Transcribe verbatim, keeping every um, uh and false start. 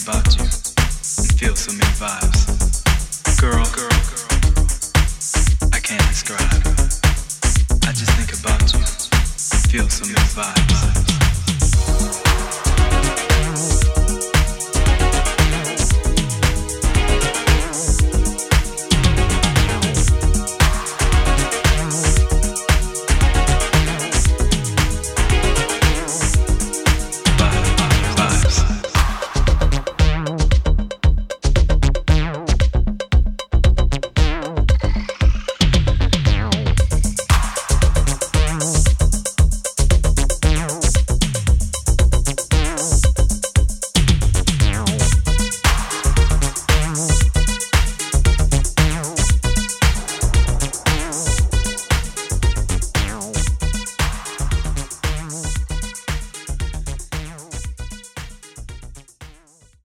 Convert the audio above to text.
about you and feel so many vibes. Girl, girl, girl, I can't describe. I just think about you and feel so many vibes.